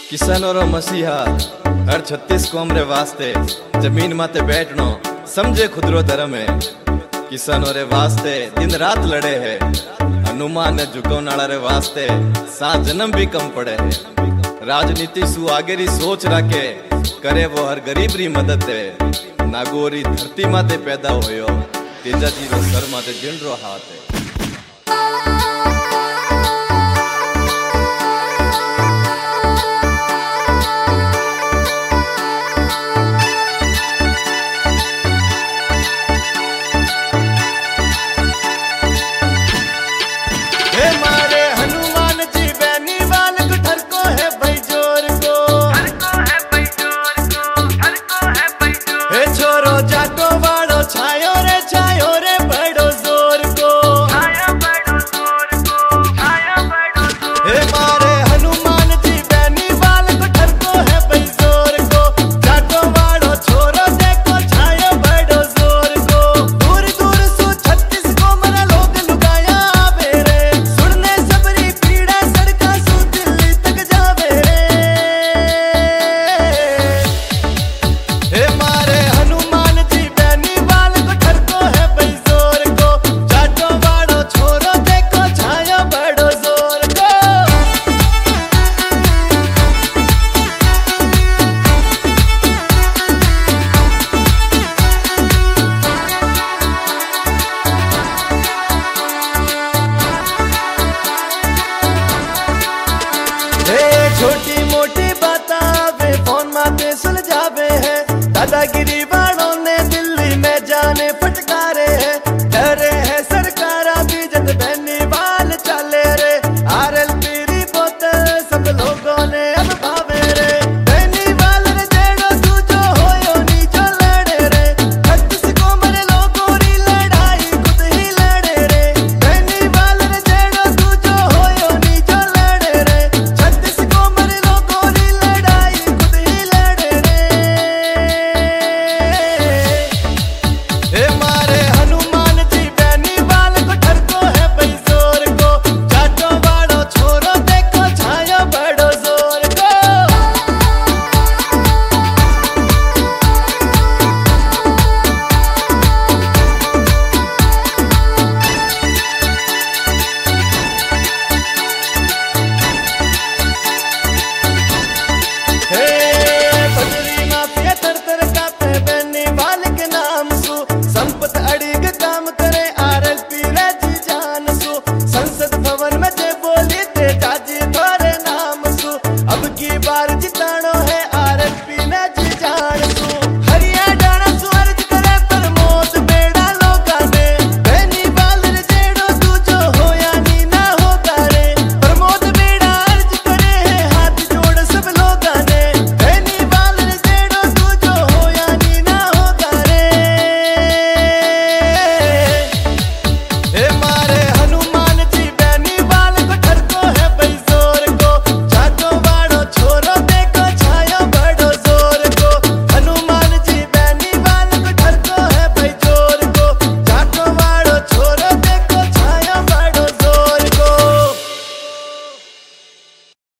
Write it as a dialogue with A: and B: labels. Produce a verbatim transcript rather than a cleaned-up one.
A: किसान और मसीहा हर छत्तीस कौम रे वास्ते जमीन माते बैठनो समझे खुदरो धर्म है। किसान रे वास्ते दिन रात लड़े है। हनुमान ने झुकवनाड़ा रे वास्ते सात जन्म भी कम पड़े है। राजनीति सु आगेरी सोच रखे करे वो हर गरीब री मदद है। नागोरी धरती माते पैदा होयो तेजा जी रो सर माते जिन रो हाथ है।
B: छोटी मोटी बात वे फोन माते सुलझावे है दादागिरी।